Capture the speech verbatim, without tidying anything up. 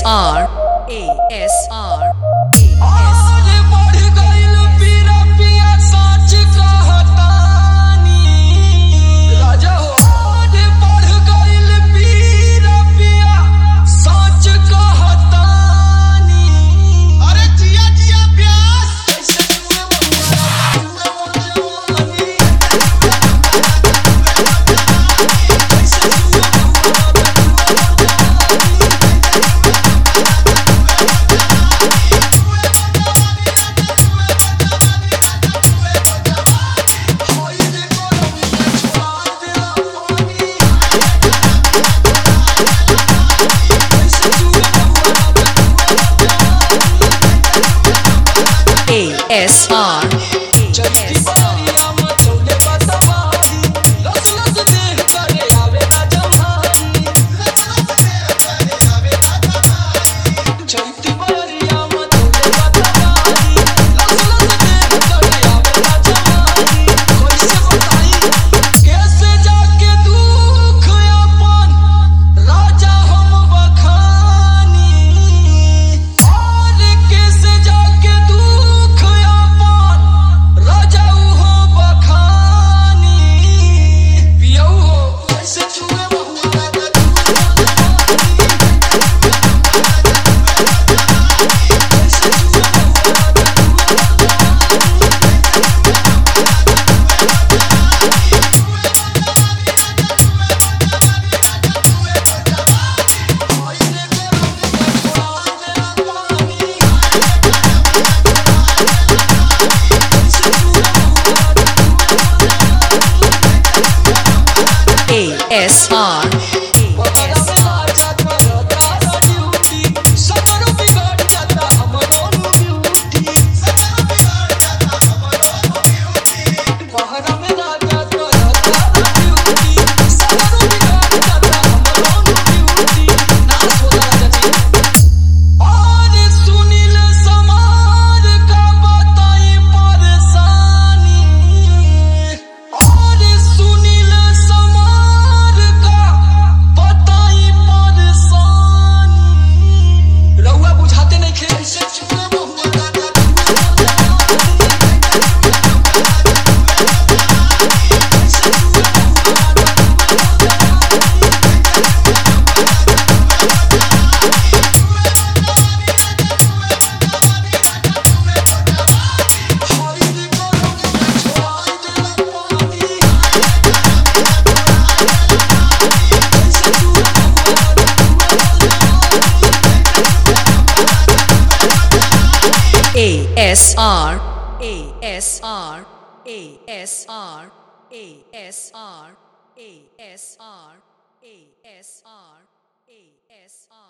R A S R आरे बढ़ गइल पीरा पिया सच कहतानी राजा हो। आरे बढ़ गइल पीरा पिया सच कहतानी। अरे जिया जिया प्यास कैसे जुए बबुआ जवानी कैसे जुए S R चलती बारिया में चौले पतवारी लस लस देह करे आवे ना जम्हारी। चलती बारिया में चौले पतवारी लस लस देह करे आवे ना जम्हारी। कैसे बताई कैसे जाके दुख अपन राजा हम बखानी। और कैसे जाके दुख अपन राजा उहो बखानी। पियऊ हो कैसे छुए बहुआ राजा छुए जवानी कैसे छुए बहुआ राजा S R A S R A S R A S R A S R A S R A S R A S R